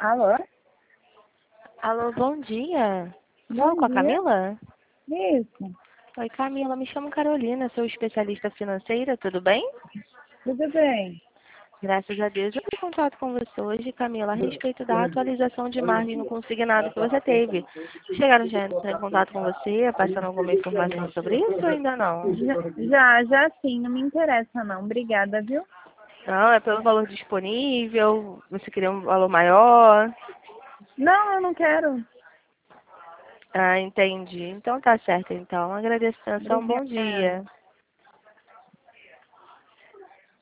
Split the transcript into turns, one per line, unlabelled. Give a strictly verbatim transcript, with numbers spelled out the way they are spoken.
Alô?
Alô, bom dia. Fala
Bom
com a
dia.
Camila?
Isso.
Oi, Camila, me chamo Carolina, sou especialista financeira, tudo bem?
Tudo bem?
Graças a Deus, eu tenho contato com você hoje, Camila, a respeito da atualização de margem no consignado que você teve. Chegaram já a entrar em contato com você, passando alguma informação sobre isso ou ainda não?
Já, já, já sim, não me interessa não. Obrigada, viu?
Não, é pelo valor disponível, você queria um valor maior?
Não, eu não quero.
Ah, entendi. Então tá certo, então. Agradeço a atenção, bom
Obrigada.
dia.